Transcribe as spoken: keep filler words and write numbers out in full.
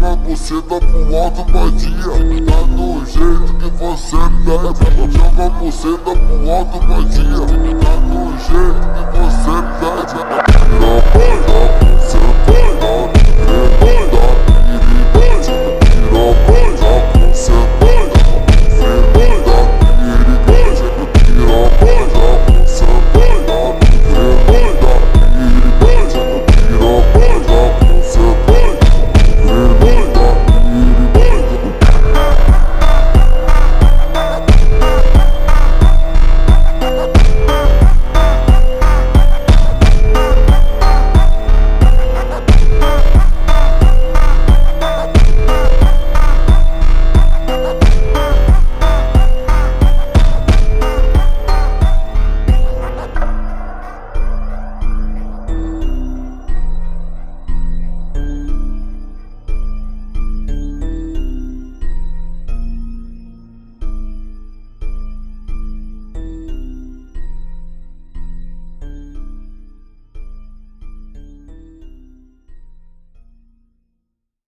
joga buceta pro alto, vadia. Tá do jeito que você pede. Joga buceta pro alto, vadia. Tá do jeito que você pede. Não, não, não.